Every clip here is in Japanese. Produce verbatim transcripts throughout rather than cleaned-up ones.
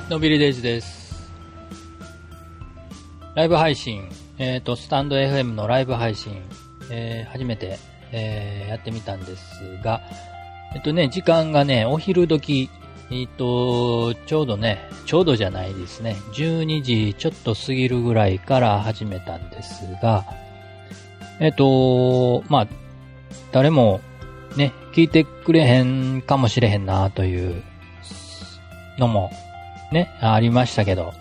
のびりデイズです。ライブ配信、えっと、スタンド エフエム のライブ配信、えー、初めて、えー、やってみたんですが、えっとね、時間がね、お昼時、えっと、ちょうどね、ちょうどじゃないですね、じゅうにじちょっと過ぎるぐらいから始めたんですが、えっと、まあ、誰もね、聞いてくれへんかもしれへんなというのもね、ありましたけど、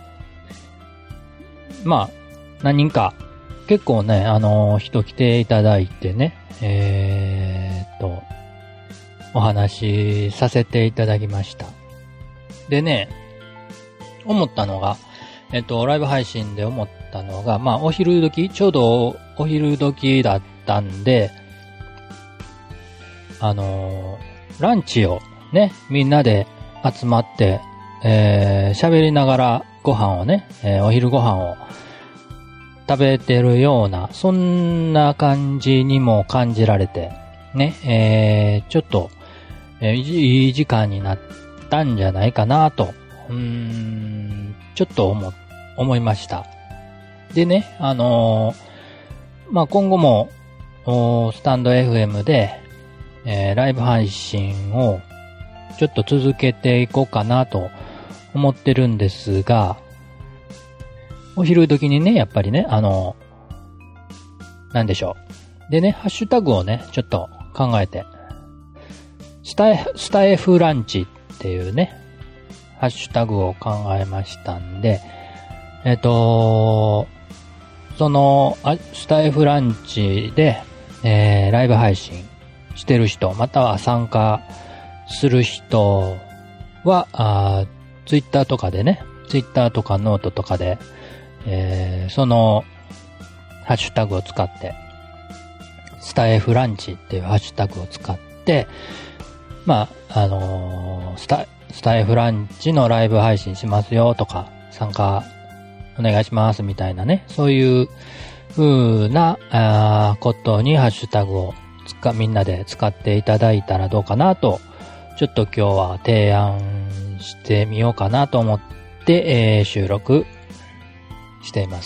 まあ、何人か結構ね、あの、人来ていただいてね、えーっと、お話しさせていただきました。でね、思ったのが、えっと、ライブ配信で思ったのが、まあ、お昼時、ちょうどお昼時だったんで、あのー、ランチをね、みんなで集まって、えー、喋りながらご飯をね、えー、お昼ご飯を食べてるような、そんな感じにも感じられて、ね、えー、ちょっと、えー、いい時間になったんじゃないかなと、うーん、ちょっと思、思いました。でね、あのー、まあ、今後も、スタンド エフエム で、えー、ライブ配信をちょっと続けていこうかなと思ってるんですが、お昼時にね、やっぱりね、あの、なんでしょう。でね、ハッシュタグをね、ちょっと考えて、スタイ、スタイフランチっていうね、ハッシュタグを考えましたんで、えっと、その、スタイフランチで、えー、ライブ配信してる人、または参加する人は、あツイッターとかでね、ツイッターとかノートとかで、えー、そのハッシュタグを使って、スタイフランチっていうハッシュタグを使って、まあ、あのー、スタ、スタイフランチのライブ配信しますよとか、参加お願いしますみたいなね、そういう風なあことにハッシュタグを使みんなで使っていただいたらどうかなと、ちょっと今日は提案してみようかなと思って、えー、収録しています。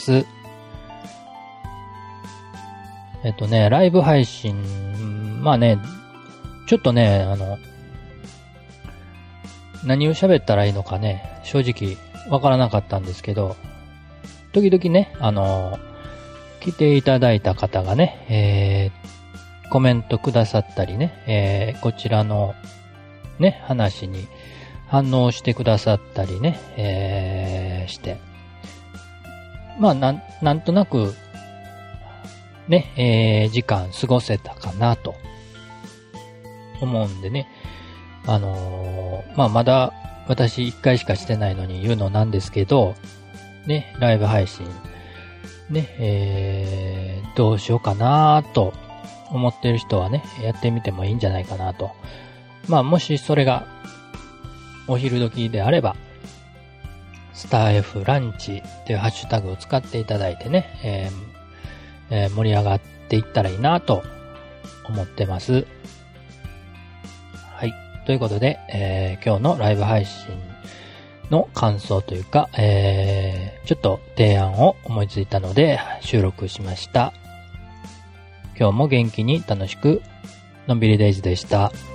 えっとね、ライブ配信、まあね、ちょっとね、あの、何を喋ったらいいのかね、正直わからなかったんですけど、時々ね、あの、来ていただいた方がね、えー、コメントくださったりね、えー、こちらのね、話に反応してくださったりね、えー、して。まあ、なん、なんとなく、ね、えー、時間過ごせたかなと思うんでね、あのー、まあ、まだ私一回しかしてないのに言うのなんですけど、ね、ライブ配信、ね、えー、どうしようかなと思ってる人はね、やってみてもいいんじゃないかなと。まあ、もしそれがお昼時であれば、スタイフランチっていうハッシュタグを使っていただいてね、えーえー、盛り上がっていったらいいなと思ってます。はい。ということで、えー、今日のライブ配信の感想というか、えー、ちょっと提案を思いついたので収録しました。今日も元気に楽しくのんびりデイズでした。